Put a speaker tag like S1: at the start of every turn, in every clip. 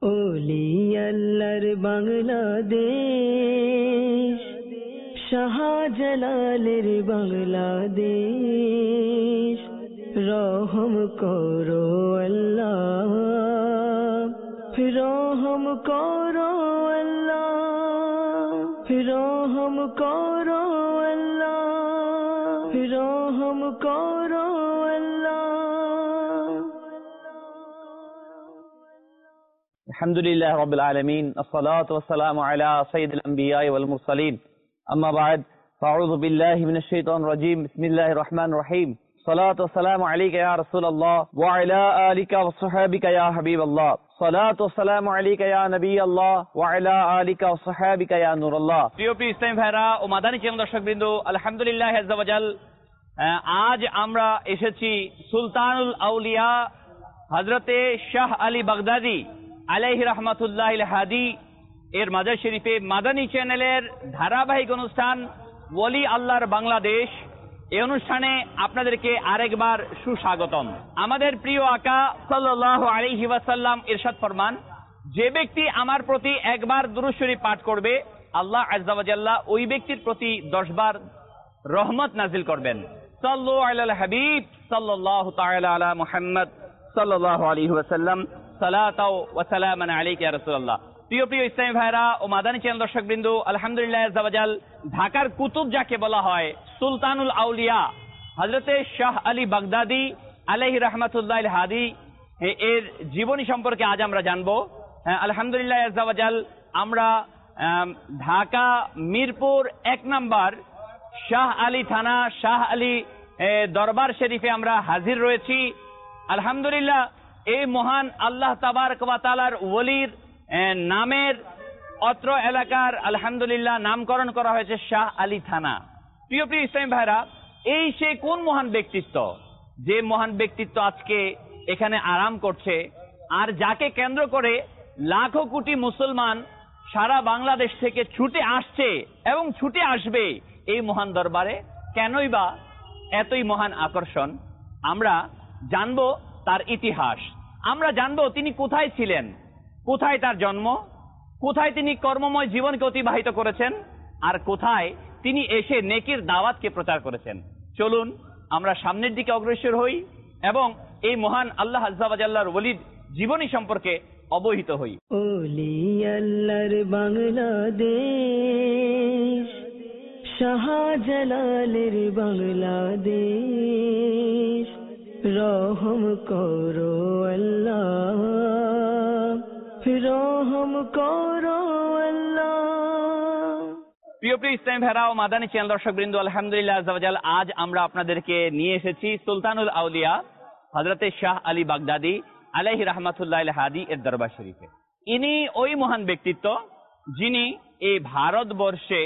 S1: ওলি আল্লাহর বাংলাদেশ, শাহজালালের বাংলাদেশ, রহম করো আল্লাহ, রহম করো আল্লাহ, রহম করো আল্লাহ, রহম করো আল্লাহ।
S2: আলহামদুলিল্লাহ রাব্বিল আলামিন, আসসালাতু ওয়াসসালামু আলা সাইয়্যিদিল আমবিয়া'i ওয়াল মুরসালিন, আম্মা বা'দ, ফাআউযু বিল্লাহি মিনাশ শাইতানির রাজীম, বিসমিল্লাহির রহমানির রহিম। সালাতু ওয়াসসালামু আলাইকা ইয়া রাসূলুল্লাহ ওয়া আলা আলিকা ওয়া সাহবিকা ইয়া হাবিবাল্লাহ। সালাতু ওয়াসসালামু আলাইকা ইয়া নবিয়াল্লাহ ওয়া আলা আলিকা ওয়া সাহবিকা ইয়া নূরাল্লাহ। প্রিয় ইসলামী ভাইরা ও মাদানী চ্যানেল দর্শকবৃন্দ, আলহামদুলিল্লাহ আযজা ওয়া জাল, আজ আমরা এসেছি সুলতানুল আউলিয়া হযরতে শাহ আলী বাগদাদী আলাইহি রাহমাতুল্লাহিল হাদি এর মাজার শরীফে মাদানী চ্যানেলের ধারাবাহিক অনুষ্ঠান ওলি আল্লাহর বাংলাদেশ। এই অনুষ্ঠানে আপনাদেরকে আরেকবার সুস্বাগতম। আমাদের প্রিয় আকা সাল্লাল্লাহু আলাইহি ওয়াসাল্লাম ইরশাদ ফরমান, যে ব্যক্তি আমার প্রতি একবার দুরূদ শরীফ পাঠ করবে, আল্লাহ আযজা ওয়া জাল্লা ওই ব্যক্তির প্রতি 10 বার রহমত নাজিল করবেন। সাল্লু আলাল হাবিব সাল্লাল্লাহু তাআলা আলা মুহাম্মদ সাল্লাল্লাহু আলাইহি ওয়াসাল্লাম, সালাতাও ওয়া সালামান আলাইকা ইয়া রাসূলুল্লাহ। প্রিয় ইসলামী ভাইরা ও মাদানী চ্যানেল দর্শকবৃন্দ, আলহামদুলিল্লাহ আযজা ওয়া জাল, ঢাকার কুতুব যাকে বলা হয়, সুলতানুল আউলিয়া হযরতে শাহ আলী বাগদাদী আলাইহি রাহমাতুল্লাহিল হাদি এর জীবনী সম্পর্কে আজ আমরা জানবো। আলহামদুলিল্লাহ আযজা ওয়া জাল, আমরা ঢাকা মিরপুর 1 নম্বর শাহ আলী থানা শাহ আলী দরবার শরীফে আমরা হাজির রয়েছি। আলহামদুলিল্লাহ, এই মহান আল্লাহ তাবারক ওয়া তাআলার ওলির নামের অত্র এলাকার আলহামদুলিল্লাহ নামকরণ করা হয়েছে শাহ আলী থানা। প্রিয় ইসলামী ভাইরা, এই সে কোন মহান ব্যক্তিত্ব, যে মহান ব্যক্তিত্ব আজকে এখানে আরাম করছে, আর যাকে কেন্দ্র করে লাখো কোটি মুসলমান সারা বাংলাদেশ থেকে ছুটে আসছে এবং ছুটে আসবে এই মহান দরবারে। কেনই বা এতই মহান আকর্ষণ? আমরা জানবো তার ইতিহাস, আমরা জানবো তিনি কোথায় ছিলেন, কোথায় তার জন্ম, কোথায় তিনি কর্মময় জীবনকে অতিবাহিত করেছেন, আর কোথায় তিনি এসে নেকির দাওয়াতকে প্রচার করেছেন। চলুন আমরা সামনের দিকে অগ্রসর হই এবং এই মহান আল্লাহ আযজা ওয়া জাল্লার ওলির জীবনী সম্পর্কে অবহিত হই।
S1: ওলি আল্লাহর বাংলাদেশ, শাহজালালের বাংলাদেশ, রহম করো আল্লাহ, রহম করো আল্লাহ।
S2: প্রিয় ইসলামী ভাইরা ও মাদানী চ্যানেল দর্শকবৃন্দ, আলহামদুলিল্লাহ আযজা ওয়া জাল, আজ আমরা আপনাদেরকে নিয়ে এসেছি সুলতানুল আউলিয়া হযরতে শাহ আলী বাগদাদী আলাইহি রাহমাতুল্লাহিল হাদি এর দরবার শরীফে। ইনি ওই মহান ব্যক্তিত্ব যিনি এই ভারতবর্ষে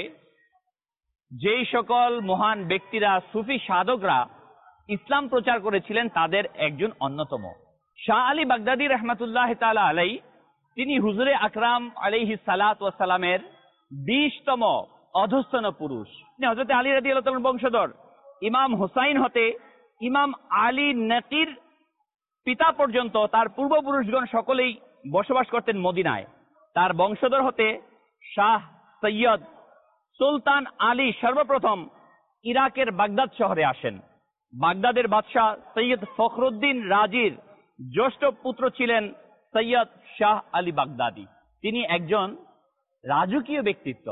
S2: যেই সকল মহান ব্যক্তিরা, সুফি সাধকরা ইসলাম প্রচার করেছিলেন, তাদের একজন অন্যতম। শাহ আলী বাগদাদী রাহমাতুল্লাহ তাআলা আলাইহি, তিনি হুজুরে আকরাম আলাইহিস সালাতু ওয়াস সালামের 20তম অধস্তন পুরুষ। তিনি হযরত আলী রাদিয়াল্লাহু তাআলার বংশধর। ইমাম হুসাইন হতে ইমাম আলী নকির পিতা পর্যন্ত তার পূর্বপুরুষগণ সকলেই বসবাস করতেন মদিনায়। তার বংশধর হতে শাহ সৈয়দ সুলতান আলী সর্বপ্রথম ইরাকের বাগদাদ শহরে আসেন। বাগদাদের বাদশাহ সৈয়দ ফখরুদ্দিন রাজির জ্যেষ্ঠ পুত্র ছিলেন সৈয়দ শাহ আলী বাগদাদী। তিনি একজন রাজকীয় ব্যক্তিত্ব,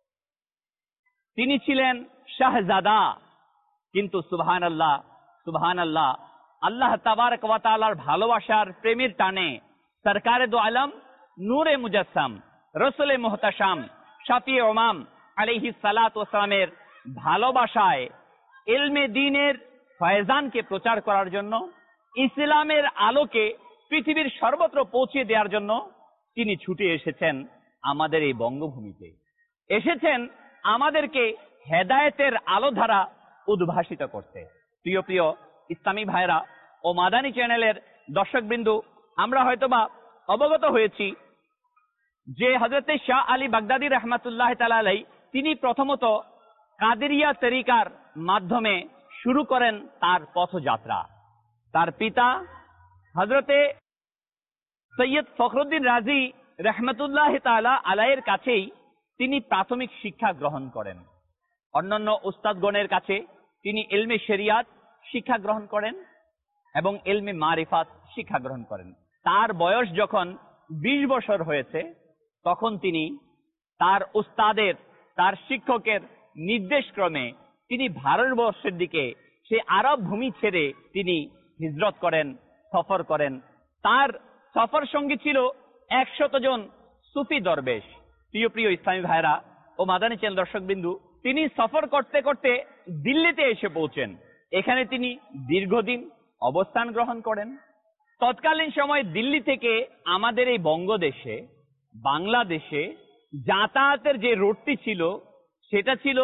S2: তিনি ছিলেন শাহজাদা। কিন্তু সুবহানাল্লাহ, সুবহানাল্লাহ, আল্লাহ তাবারক ওয়া তাআলার ভালোবাসার প্রেমের টানে সরকারে দো আলম নূরে মুজাসসাম রাসূলে মুহতাশাম শাফিয়ে উমাম আলাইহিস সালাতু ওয়াস সালামের ভালোবাসায় ইলমে দ্বীনের ফয়জানকে প্রচার করার জন্য, ইসলামের আলোকে পৃথিবীর সর্বত্র পৌঁছে দেওয়ার জন্য তিনি ছুটে এসেছেন আমাদের এই বঙ্গভূমিতে। এসেছেন আমাদেরকে হেদায়েতের আলো ধারা উদ্ভাসিত করতে। প্রিয় ইসলামী ভাইরা ও মাদানী চ্যানেলের দর্শকবৃন্দ, আমরা হয়তোবা অবগত হয়েছি যে হযরতে শাহ আলী বাগদাদী রাহমাতুল্লাহ তাআলা আলাইহি, তিনি প্রথমত কাদেরিয়া তরিকার মাধ্যমে শুরু করেন তার পথযাত্রা। তার পিতা হযরতে সৈয়দ ফখরুদ্দিন রাজি রহমতুল্লাহ তাআলা আলাইয়ের কাছেই তিনি প্রাথমিক শিক্ষা গ্রহণ করেন। অন্যান্য উস্তাদগণের কাছে তিনি ইলমে শরিয়াত শিক্ষা গ্রহণ করেন এবং ইলমে মারিফাত শিক্ষা গ্রহণ করেন। তার বয়স যখন 20 বছর হয়েছে, তখন তিনি তার উস্তাদের, তার শিক্ষকের নির্দেশক্রমে তিনি ভারতবর্ষের দিকে, সে আরব ভূমি ছেড়ে তিনি হিজরত করেন, সফর করেন। তার সফর সঙ্গী ছিল 100 জন সুফি দরবেশ। প্রিয় প্রিয় ইসলামী ভাইরা ও মাদানী চ্যানেল দর্শক বিন্দু, তিনি সফর করতে করতে দিল্লিতে এসে পৌঁছেন। এখানে তিনি দীর্ঘদিন অবস্থান গ্রহণ করেন। তৎকালীন সময় দিল্লি থেকে আমাদের এই বঙ্গদেশে, বাংলাদেশে যাতায়াতের যে রুটটি ছিল সেটা ছিল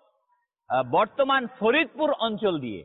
S2: বর্তমান ফরিদপুর অঞ্চল দিয়ে।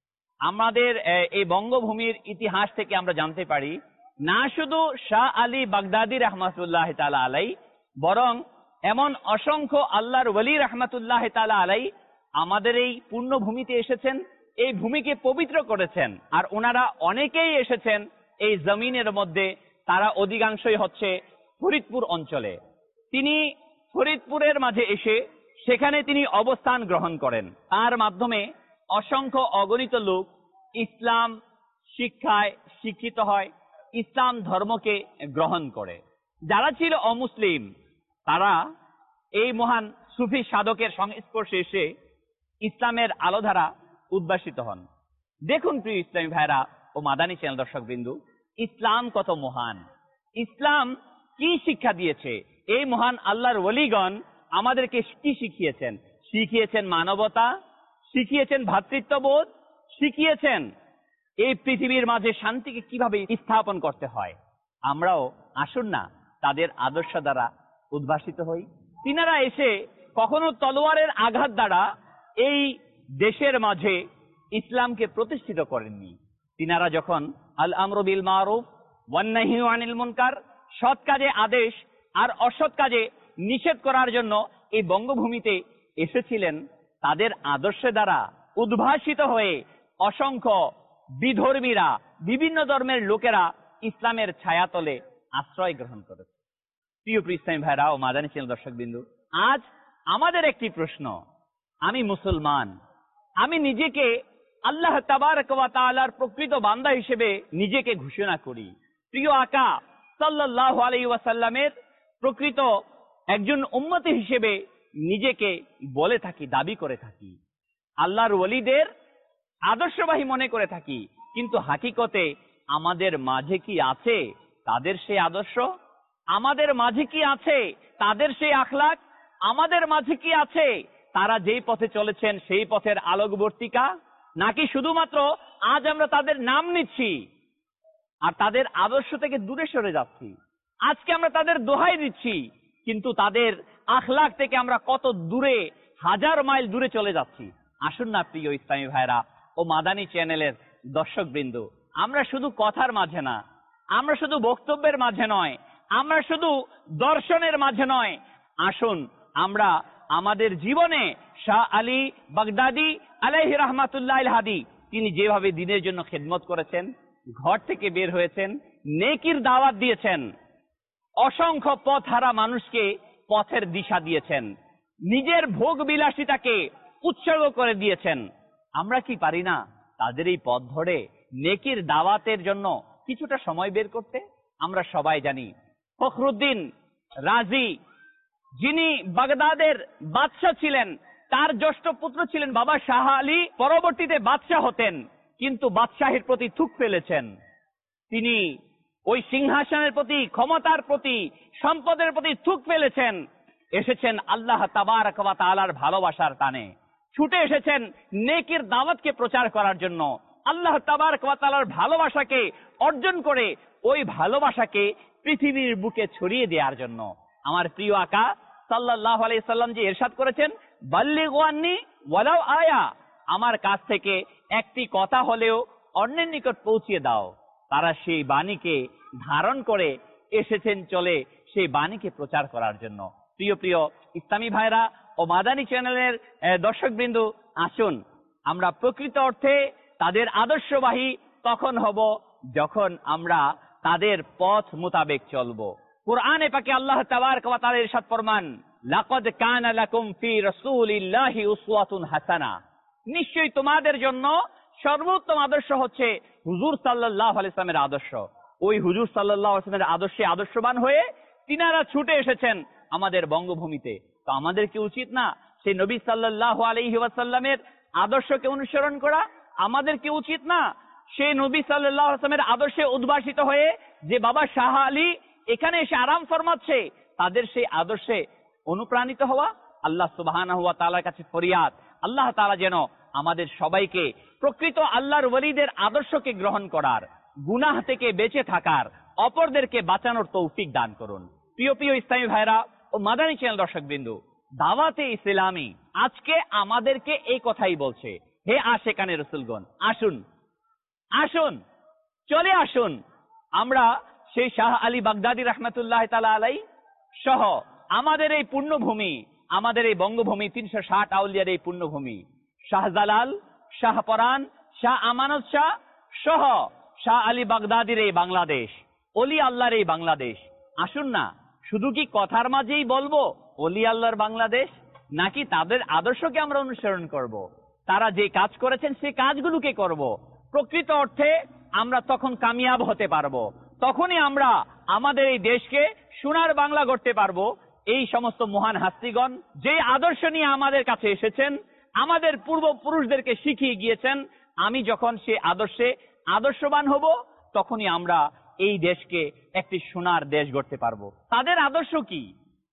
S2: আমাদের এই বঙ্গভূমির ইতিহাস থেকে আমরা জানতে পারি, না শুধু শাহ আলী বাগদাদি রহমাতুল্লাহ তাআলা আলাই, বরং এমন অসংখ্য আল্লাহর ওলি রহমাতুল্লাহ তাআলা আলাই আমাদের এই পুণ্যভূমিতে এসেছেন, এই ভূমিকে পবিত্র করেছেন। আর ওনারা অনেকেই এসেছেন এই জমিনের মধ্যে, তারা অধিকাংশই হচ্ছে ফরিদপুর অঞ্চলে। তিনি ফরিদপুরের মাঝে এসে সেখানে তিনি অবস্থান গ্রহণ করেন। তার মাধ্যমে অসংখ্য অগণিত লোক ইসলাম শিক্ষায় শিক্ষিত হয়, ইসলাম ধর্মকে গ্রহণ করে। যারা ছিল অমুসলিম, তারা এই মহান সুফি সাধকের সংস্পর্শে এসে ইসলামের আলোধারা উদ্ভাসিত হন। দেখুন প্রিয় ইসলামী ভাইরা ও মাদানী চ্যানেল দর্শক বিন্দু, ইসলাম কত মহান, ইসলাম কি শিক্ষা দিয়েছে। এই মহান আল্লাহর ওলিগণ আমাদেরকে কি শিখিয়েছেন? শিখিয়েছেন মানবতা, শিখিয়েছেন ভ্রাতৃত্ববোধ, শিখিয়েছেন এই পৃথিবীর মাঝে শান্তিকে কিভাবে স্থাপন করতে হয়। আমরাও আসুন না তাদের আদর্শ দ্বারা উদ্ভাসিত হই। তিনারা এসে কখনো তলোয়ারের আঘাত দ্বারা এই দেশের মাঝে ইসলামকে প্রতিষ্ঠিত করেননি। তিনারা যখন আল আমরু বিল মারুফ ওয়ান নাহয়ু আনিল মুনকার, সৎ কাজে আদেশ আর অসৎ কাজে নিষেধ করার জন্য এই বঙ্গভূমিতে এসেছিলেন, তাদের আদর্শ দ্বারা উদ্ভাসিত হয়ে অসংখ্য বিধর্মীরা, বিভিন্ন ধর্মের লোকেরা ইসলামের ছায়াতলে আশ্রয় গ্রহণ করেছে। প্রিয় ইসলামী ভাইরা ও মাদানী চ্যানেল দর্শক বিন্দু, আজ আমাদের একটি প্রশ্ন, আমি মুসলমান, আমি নিজেকে আল্লাহ তাবারক ওয়া তাআলার প্রকৃত বান্দা হিসেবে নিজেকে ঘোষণা করি। প্রিয় আকা সাল্লাল্লাহু আলাইহি ওয়াসাল্লামের প্রকৃত একজন উম্মতি হিসেবে নিজেকে বলে থাকি, দাবি করে থাকি, আল্লাহর ওলিদের আদর্শবাহী মনে করে থাকি। কিন্তু হাকিকতে আমাদের মাঝে কি আছে তাদের সেই আদর্শ? আমাদের মাঝে কি আছে তাদের সেই আখলাক? আমাদের মাঝে কি আছে তারা যেই পথে চলেছেন সেই পথের আলোকবর্তিকা? নাকি শুধুমাত্র আজ আমরা তাদের নাম নিচ্ছি আর তাদের আদর্শ থেকে দূরে সরে যাচ্ছি? আজকে আমরা তাদের দোহাই দিচ্ছি, কিন্তু তাদের আখলাক থেকে আমরা কত দূরে, 1000 মাইল দূরে চলে যাচ্ছি। আসুন না প্রিয় ইসলামী ভাইরা ও মাদানী চ্যানেলের দর্শক বিন্দু, আমরা শুধু কথার মাঝে না, আমরা শুধু বক্তব্যের মাঝে নয়, আমরা শুধু দর্শনের মাঝে নয়, আসুন আমরা আমাদের জীবনে শাহ আলী বাগদাদি আলাইহি রাহমাতুল্লাহ হাদি তিনি যেভাবে দিনের জন্য খেদমত করেছেন, ঘর থেকে বের হয়েছেন, নেকির দাওয়াত দিয়েছেন, অসংখ্য পথহারা মানুষকে পথের দিশা দিয়েছেন, নিজের ভোগ বিলাসিতাকে উৎসর্গ করে দিয়েছেন, আমরা কি পারি না তাদের এই পথ ধরে নেকির দাওয়াতের জন্য কিছুটা সময় বের করতে? আমরা সবাই জানি ফখরুদ্দিন রাজি, যিনি বাগদাদের বাদশাহ ছিলেন, তার জ্যেষ্ঠ পুত্র ছিলেন বাবা শাহ আলী, পরবর্তীতে বাদশাহ হতেন, কিন্তু বাদশাহের প্রতি থুক ফেলেছেন। তিনি ওই সিংহাসনের প্রতি, ক্ষমতার প্রতি, সম্পদের প্রতি থুক ফেলেছেন। এসেছেন আল্লাহ তাবারক ওয়া তাআলার ভালোবাসার টানে, ছুটে এসেছেন নেকির দাওয়াতকে প্রচার করার জন্য, আল্লাহ তাবারক ওয়া তাআলার ভালোবাসাকে অর্জন করে ওই ভালোবাসাকে পৃথিবীর বুকে ছড়িয়ে দেওয়ার জন্য। আমার প্রিয় আকা সাল্লাল্লাহু আলাইহি সাল্লাম যে ইরশাদ করেছেন, বাল্লিগু আন্নি ওয়ালাউ আয়া, আমার কাছ থেকে একটি কথা হলেও অন্যের নিকট পৌঁছিয়ে দাও। তারা সেই বাণীকে ধারণ করে এসেছেন চলে সেই বাণীকে প্রচার করার জন্য। প্রিয় প্রিয় ইসলামী ভাইরা ও মাদানী চ্যানেলের দর্শকবৃন্দ, আসুন আমরা প্রকৃত অর্থে তাদের আদর্শবাহী তখন হব যখন আমরা
S3: তাদের পথ মোতাবেক চলবো। কুরআনে পাকে আল্লাহ তাবারক ওয়া তাআলা ইরশাদ ফরমান, লাকাদ কানা লাকুম ফি রাসূলিল্লাহি উসওয়াতুন হাসানা, নিশ্চয়ই তোমাদের জন্য সর্বোত্তম আদর্শ হচ্ছে হুজুর সাল্লাল্লাহু আলাইহি ওয়াসাল্লামের আদর্শ। ওই হুজুর সাল্লাল্লাহু আলাইহি ওয়াসাল্লামের আদর্শে আদর্শবান হয়ে তিনারা ছুটে এসেছেন আমাদের বঙ্গভূমিতে। তো আমাদের কি উচিত না সেই নবী সাল্লাল্লাহু আলাইহি ওয়াসাল্লামের আদর্শকে অনুসরণ করা? আমাদের কি উচিত না সেই নবী সাল্লাল্লাহু আলাইহি ওয়াসাল্লামের আদর্শে উদ্ভাসিত হয়ে যে বাবা শাহ আলী এখানে এসে আরাম ফরমাচ্ছে তাদের সেই আদর্শে অনুপ্রাণিত হওয়া? আল্লাহ সুবহানাহু ওয়া তাআলার কাছে ফরিয়াদ, আল্লাহ তাআলা যেন আমাদের সবাইকে প্রকৃত আল্লাহর ওলিদের আদর্শকে গ্রহণ করার, গুনাহ থেকে বেঁচে থাকার, অপরদেরকে বাঁচানোর তৌফিক দান করুন। প্রিয় প্রিয় ইসলামী ভাইরা ও মাদানী চ্যানেল দর্শকবৃন্দু, দাওয়াতে ইসলামী আজকে আমাদেরকে এই কথাই বলছে, হে আশেকানে রাসূলগণ, আসুন আসুন, চলে আসুন, আমরা সেই শাহ আলী বাগদাদী রাহমাতুল্লাহ তাআলা আলাইহি সহ আমাদের এই পুণ্যভূমি, আমাদের এই বঙ্গভূমি, 360 আউলিয়ার এই পুণ্যভূমি, শাহজালাল, শাহপরান, শাহ আমানত শাহ সহ শাহ আলী বাগদাদীর এই বাংলাদেশ, অলি আল্লাহর এই বাংলাদেশ, আসুন না শুধু কি কথার মাঝেই বলবো অলি আল্লাহর বাংলাদেশ, নাকি তাদের আদর্শকে আমরা অনুসরণ করব? তারা যে কাজ করেছেন সেই কাজগুলোকে করব। প্রকৃত অর্থে আমরা তখন কামিয়াব হতে পারবো, তখনই আমরা আমাদের এই দেশকে সোনার বাংলা গড়তে পারবো। এই সমস্ত মহান হাস্তিগণ যে আদর্শ নিয়ে আমাদের কাছে এসেছেন, আমাদের পূর্বপুরুষদেরকে শিখিয়ে গিয়েছেন, আমি যখন সে আদর্শে আদর্শবান হব তখনই আমরা এই দেশকে একটি সোনার দেশ গড়তে পারবো। তাদের আদর্শ কি?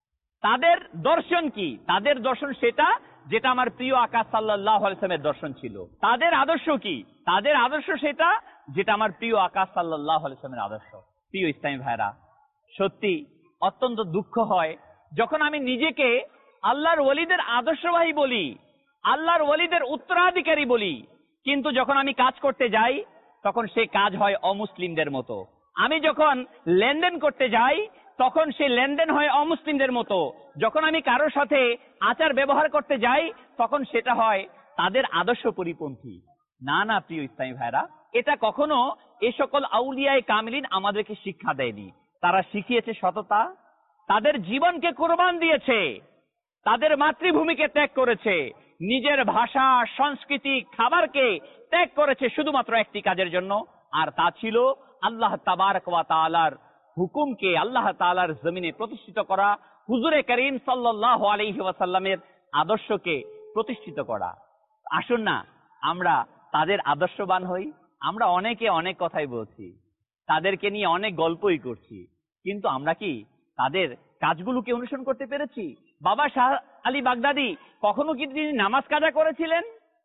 S3: তাদের দর্শন কি? তাদের দর্শন সেটা যেটা আমার প্রিয় আকা সাল্লাল্লাহু আলাইহি ওয়াসাল্লামের দর্শন ছিল। তাদের আদর্শ কি? তাদের আদর্শ সেটা যেটা আমার প্রিয় আকা সাল্লাল্লাহু আলাইহি ওয়াসাল্লামের আদর্শ। প্রিয় ইসলামী ভাইরা, সত্যি অত্যন্ত দুঃখ হয় যখন আমি নিজেকে আল্লাহর ওলিদের আদর্শবাহী বলি, আল্লাহর ওলিদের উত্তরাধিকারী বলি, কিন্তু যখন আমি কাজ করতে যাই তখন সে কাজ হয় অমুসলিমদের মতো। আমি যখন লেনদেন করতে যাই তখন সে লেনদেন হয় অমুসলিমদের মতো। যখন আমি কারোর সাথে আচার ব্যবহার করতে যাই তখন সেটা হয় তাদের আদর্শ পরিপন্থী। না না প্রিয় ইসলামী ভাইরা, এটা কখনো এ সকল আউলিয়ায়ে কামিলিন আমাদেরকে শিক্ষা দেয়নি। তারা শিখিয়েছে সততা, তাদের জীবনকে কোরবান দিয়েছে, তাদের মাতৃভূমিকে ত্যাগ করেছে, নিজের ভাষা, সংস্কৃতি, খাবারকে ত্যাগ করেছে শুধুমাত্র একটি কাজের জন্য, আর তা ছিল আল্লাহ তাবারক ওয়া তাআলার হুকুমকে আল্লাহ তাআলার জমিনে প্রতিষ্ঠিত করা, হুজুরে করিম সাল্লাল্লাহু আলাইহি ওয়াসাল্লামের আদর্শকে প্রতিষ্ঠিত করা। আসুন না আমরা তাদের আদর্শবান হই। আমরা অনেকে অনেক কথাই বলছি, তাদেরকে নিয়ে অনেক গল্পই করছি, কিন্তু আমরা কি তাদের কাজগুলোকে অনুসরণ করতে পেরেছি? বাবা শাহ আলী বাগদাদী কখনো কি তিনি নামাজ কাজা করেছিলেন?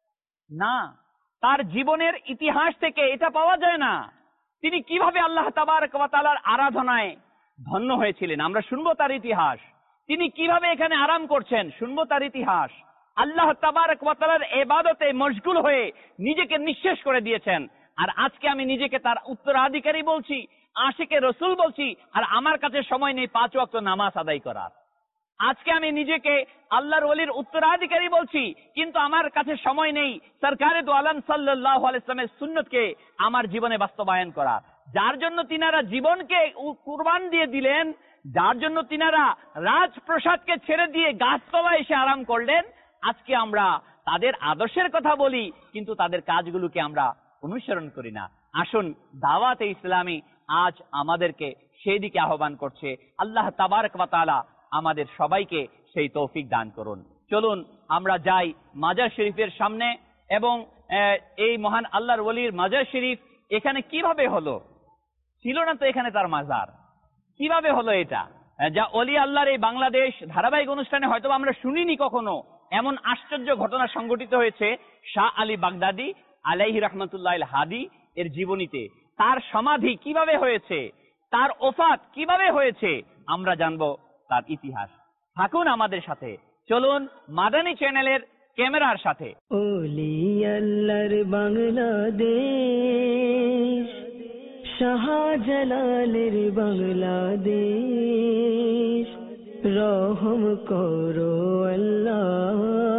S3: না, তার জীবনের ইতিহাস থেকে এটা পাওয়া যায় না। তিনি কিভাবে আল্লাহ তাবারক ওয়া তাআলার আরাধনায় ধন্য হয়েছিলেন, আমরা শুনবো তার ইতিহাস। তিনি কিভাবে এখানে আরাম করছেন, শুনবো তার ইতিহাস। আল্লাহ তাবারক ওয়া তাআলার ইবাদতে মশগুল হয়ে নিজেকে নিঃশেষ করে দিয়েছেন। আর আজকে আমি নিজেকে তার উত্তরাধিকারী বলছি, আশিকে রসুল বলছি, আর আমার কাছে সময় নেই 5 ওয়াক্ত নামাজ আদায় করার। আজকে আমি নিজেকে আল্লাহর ওলির উত্তরাধিকারী বলছি, কিন্তু আমার কাছে সময় নেই সরকারে দু আলম সাল্লাল্লাহু আলাইহি ওয়াসাল্লামের সুন্নতকে আমার জীবনে বাস্তবায়ন করা। যার জন্য তিনারা জীবনকে কুরবান দিয়ে দিলেন, যার জন্য তিনারা রাজপ্রসাদকে ছেড়ে দিয়ে গাছতলায় এসে আরাম করলেন, আজকে আমরা তাদের আদর্শের কথা বলি কিন্তু তাদের কাজগুলোকে আমরা অনুসরণ করি না। আসুন, দাওয়াতে ইসলামী আজ আমাদেরকে সেই দিকে আহ্বান করছে। আল্লাহ তাবারক ওয়া তাআলা আমাদের সবাইকে সেই তৌফিক দান করুন। চলুন আমরা যাই মাজার শরীফের সামনে, এবং এই মহান আল্লাহর ওলির মাজার শরীফ এখানে কিভাবে হলো? ছিল না তো এখানে তার মাজার, কিভাবে হলো এটা? যা অলি আল্লাহর এই বাংলাদেশ ধারাবাহিক অনুষ্ঠানে হয়তো আমরা শুনিনি কখনো এমন আশ্চর্য ঘটনা সংঘটিত হয়েছে শাহ আলী বাগদাদী আলাইহি রাহমাতুল্লাহ আল হাদি এর জীবনীতে। তার সমাধি কিভাবে হয়েছে, তার ওফাত কিভাবে হয়েছে, আমরা জানবো তার ইতিহাস। থাকুন আমাদের সাথে, চলুন মাদানী চ্যানেলের ক্যামেরার সাথে।
S1: ওলি আল্লাহর বাংলাদেশ, শাহজালালের বাংলাদেশ, রহম করো আল্লাহ,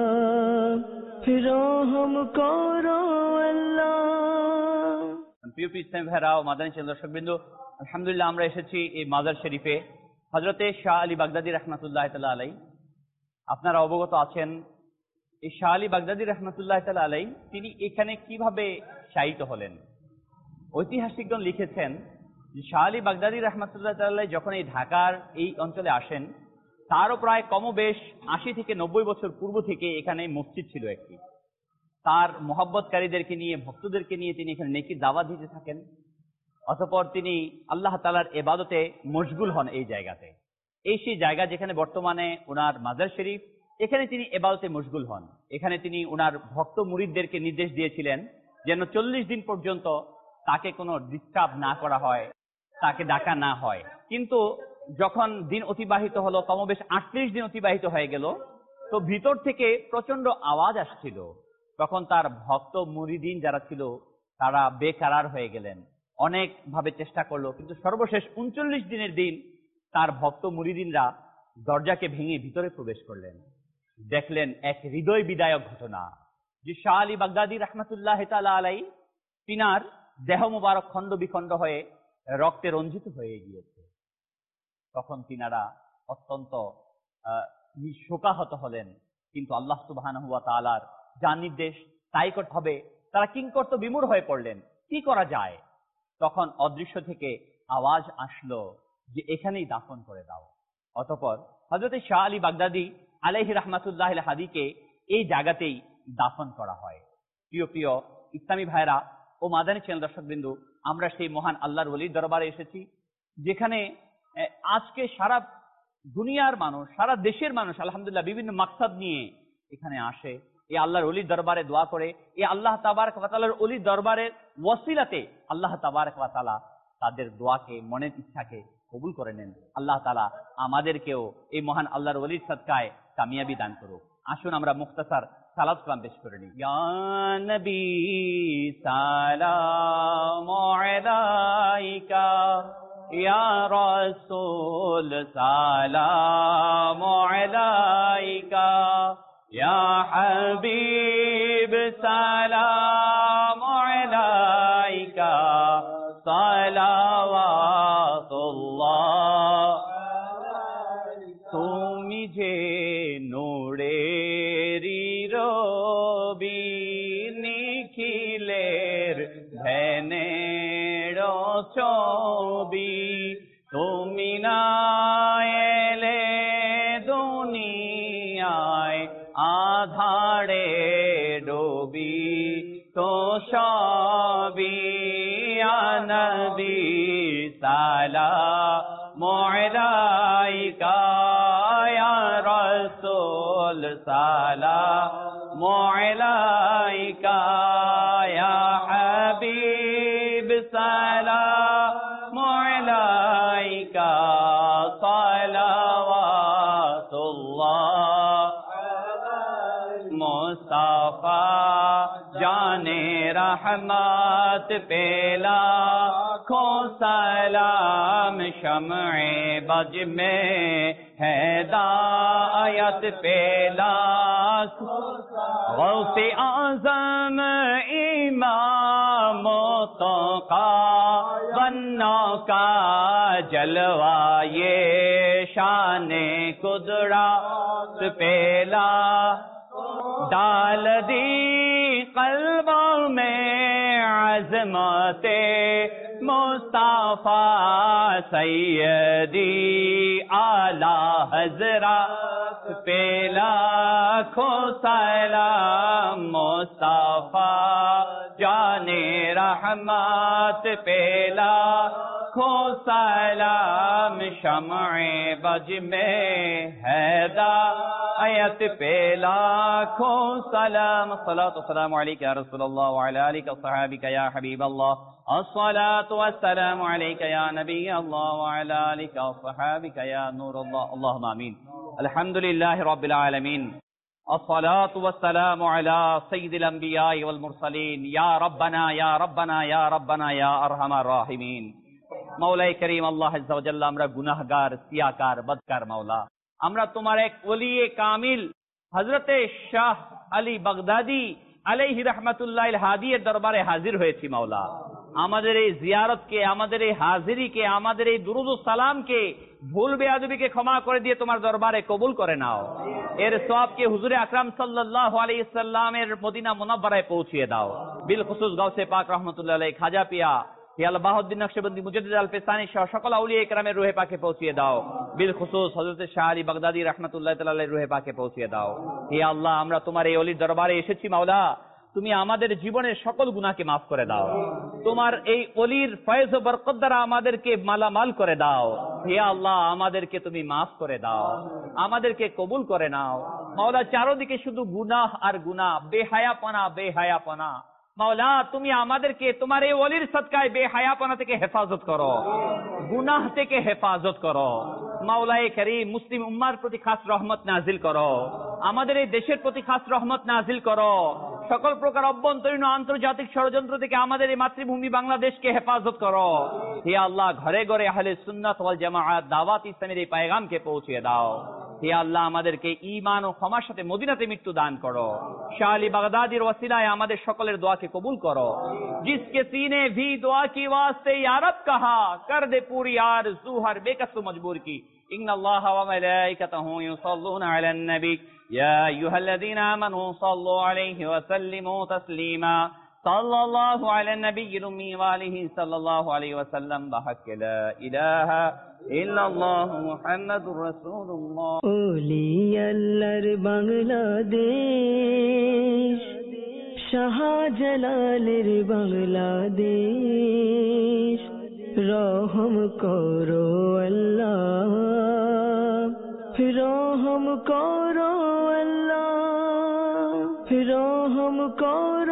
S1: রহম করো আল্লাহ।
S3: প্রিয় ইসলামী ভাইরা ও মাদানী চ্যানেল দর্শকবৃন্দ, আলহামদুলিল্লাহ, আমরা এসেছি এই মাজার শরীফে হযরতে শাহ আলী বাগদাদী রাহমাতুল্লাহ তাআলা আলাইহি। আপনারা অবগত আছেন এই শাহ আলী বাগদাদী রাহমাতুল্লাহ তাআলা আলাইহি তিনি এখানে কিভাবে শায়িত হলেন। ঐতিহাসিকগণ লিখেছেন যে শাহ আলী বাগদাদী রাহমাতুল্লাহ তাআলা আলাইহি যখন এই ঢাকার এই অঞ্চলে আসেন, তারও প্রায় কমবেশ ৮০ থেকে ৯০ বছর পূর্ব থেকে এখানে মসজিদ ছিল একটি। তার মোহাব্বতকারীদেরকে নিয়ে, ভক্তদেরকে নিয়ে তিনি এখানে নেকির দাওয়াত দিতে থাকেন। অতঃপর তিনি আল্লাহ তাআলার ইবাদতে মশগুল হন এই জায়গাতে। এই সেই জায়গা যেখানে বর্তমানে ওনার মাজার শরীফ, এখানে তিনি ইবাদতে মশগুল হন। এখানে তিনি ওনার ভক্ত মুরিদদেরকে নির্দেশ দিয়েছিলেন যেন ৪০ দিন পর্যন্ত তাকে কোনো ডিস্টার্ব না করা হয়, তাকে ডাকা না হয়। কিন্তু যখন দিন অতিবাহিত হলো, কমবেশ ৩৮ দিন অতিবাহিত হয়ে গেল, তো ভিতর থেকে প্রচন্ড আওয়াজ আসছিল। তখন তার ভক্ত মুরিদিন যারা ছিল তারা বেকারার হয়ে গেলেন, অনেক ভাবে চেষ্টা করলো, কিন্তু সর্বশেষ ৩৯ দিনের দিন তার ভক্ত মুরিদিনরা দরজাকে ভেঙে ভিতরে প্রবেশ করলেন। দেখলেন এক হৃদয় বিদায়ক ঘটনা, যে শাহ আলী বাগদাদী রাহমাতুল্লাহ তাআলা আলাইহি তিনার দেহ মুবারক খণ্ড বিখণ্ড হয়ে রক্তে রঞ্জিত হয়ে গিয়েছে। তখন তিনারা অত্যন্ত শোকাহত হলেন, কিন্তু আল্লাহ সুবহানাহু ওয়া তাআলার যা নির্দেশ তাই করতে হবে। তারা কিংকর্ত বিমূঢ় হয়ে পড়লেন, কি করা যায়? তখন অদৃশ্য থেকে আওয়াজ আসলো যে এখানেই দাফন করে দাও। অতঃপর হযরত শাহ আলী বাগদাদী আলাইহি রাহমাতুল্লাহ হাদিকে এই জায়গাতেই দাফন করা হয়। প্রিয় প্রিয় ইসলামী ভাইরা ও মাদানী চ্যানেল দর্শকবৃন্দ, আমরা সেই মহান আল্লাহর ওলির দরবারে এসেছি, যেখানে আজকে সারা দুনিয়ার মানুষ, সারা দেশের মানুষ আলহামদুলিল্লাহ বিভিন্ন মাকসাদ নিয়ে এখানে আসে, এই আল্লাহর ওলির দরবারে দোয়া করে। এই আল্লাহ তাবারক ওয়া তাআলার ওলির দরবারের ওয়াসিলাতে আল্লাহ তাবারক ওয়া তাআলা তাদের দোয়াকে, মনের ইচ্ছাকে কবুল করে নেন। আল্লাহ তাআলা আমাদেরকেও এই মহান আল্লাহর ওলির সাদকায় কামিয়াবি দান করুক। আসুন আমরা মুখতাসার সালাত কালাম পেশ করে নিই। ইয়া নবী সালামু আলাইকা, ইয়া রাসূল সালামু আলাইকা, ইয়া হাবিব সালামু আলাইকা, সালাওয়াতুল্লাহ। তুমি যে নূরেরি রবি, নিখিলের ধ্যানের ছবি, তুমি না এলে দুনিয়ায় আধারে ডুবি তো সবই। নবী সালামু আলাইকা, ইয়া রাসূল সালামু আলাইকা, ইয়া হাবিব সালামু আলাইকা, সালাওয়াতুল্লাহ। মুস্তাফা জানে रहमत पेला खो सलाम शम्ए बज में हिदायत पेला गौसे आज़म इमामों का बन्ना का जलवा ये शान कुदरत पेला डाल दी कल्बों में अज़मते मुस्तफा सैयदी आला हज़रत पे लाखों सलाम मुस्तफा जाने रहमत पे लाखों सलाम शम्ए बज में हिदायत पे लाखों सलाम अस्सलातु वस्सलामु अलैका या रसूलल्लाह व अला आलिका व सहाबिका या हबीबल्लाह अस्सलातु वस्सलामु अलैका या नबियल्लाह व अला आलिका व सहाबिका या नूरल्लाह अल्लाहुम्मा आमीन। अल्हम्दुलिल्लाहि रब्बिल आलमीन अस्सलातु वस्सलामु अला सय्यिदिल अंबिया वल मुरसलीन या रब्बना या रब्बना या रब्बना या अरहमार राहिमीन। मौला करीम अल्लाह अज़्ज़ा व जल्ला আমরা গুনাহগার সিয়াকার বদকার মাওলা, আমরা তোমার এক ওলিয়ে কামিল হযরতে শাহ আলী বাগদাদী আলাইহি রাহমাতুল্লাহিল হাদিয়ের দরবারে হাজির হয়েছি মাওলা। আমাদের এই জিয়ারতকে, আমাদের এই হাজিরিকে, আমাদের এই দুরুদ ও সালামকে, ভুল বেয়াদবিকে ক্ষমা করে দিয়ে তোমার দরবারে কবুল করে নাও। এর সওয়াবকে হুজুরে আকরাম সাল্লাল্লাহু আলাইহি সাল্লামের মদিনা মুনাব্বারায় পৌঁছিয়ে দাও। বিল খুসুস গাউসে পাক রহমাতুল্লাহ আলাইহি খাজা পিয়া, হে আল্লাহ বাহাউদ্দিন নকশবন্দি, মুজাদ্দিদ আল ফিসানি সহ সকল আউলিয়া কেরামের রুহে পাকে পৌঁছিয়ে দাও। বিল খুসুস হযরত শাহ আলী বাগদাদী রাহমাতুল্লাহ তাআলা আলাইহির রুহে পাকে পৌঁছিয়ে দাও। হে আল্লাহ, আমরা তোমার এই ওলির দরবারে এসেছি মাওলা, তুমি আমাদের জীবনের সকল গুনাহকে মাফ করে দাও। তোমার এই ওলির ফয়েজ ও বরকত দ্বারা আমাদেরকে মালামাল করে দাও। হে আল্লাহ, আমাদেরকে তুমি মাফ করে দাও, আমাদেরকে কবুল করে নাও। মাওলা, চারদিকে শুধু গুনাহ আর গুনাহ, বেহায়াপনা বেহায়াপনা। মাওলা, তুমি আমাদেরকে তোমার এই ওলির সদকায় বেহায়াপনা থেকে হেফাজত করো, গুনাহ থেকে হেফাজত করো। মাওলায়ে করিম, মুসলিম উম্মার প্রতি খাস রহমত নাজিল করো, আমাদের এই দেশের প্রতি খাস রহমত নাজিল করো। সকল প্রকার অভ্যন্তরীণ ও আন্তর্জাতিক ষড়যন্ত্র থেকে আমাদের এই মাতৃভূমি বাংলাদেশকে হেফাজত করো। হে আল্লাহ, ঘরে ঘরে আহলে সুন্নাত ওয়াল জামাআত দাওয়াত ইসলামের এই পায়গামকে পৌঁছিয়ে দাও। হে আল্লাহ, আমাদেরকে ঈমান ও ক্ষমার সাথে মদিনাতে মৃত্যু দান করো। শাহ আলী বাগদাদীর ওসিলায় আমাদের সকলের দোয়াকে কবুল করো। জিসকে সিনে ভি দোয়া কি ওয়াস্তে ইয়া রব কাহা, কর দে পুরি আরজু হর বেকস মজবুর কি। ইন্নাল্লাহা ওয়া মালাইকাতাহু ইউসাল্লুনা আলান নবী ইয়া আইয়ুহাল্লাযীনা আমানু সাল্লু আলাইহি ওয়া সাল্লিমু তাসলিমা। সাল্লাল্লাহু আলান নবিয়্যিল উম্মি ওয়া আলিহি সাল্লাল্লাহু আলাইহি ওয়া সাল্লাম বিহাক্কি লা ইলাহা ইল্লাল্লাহু মুহাম্মাদুর রাসূলুল্লাহ।
S1: ওলি আল্লাহর বাংলাদেশ, শাহজালালের বাংলাদেশ, রহম করো আল্লাহ, রহম করো আল্লাহ, রহম করো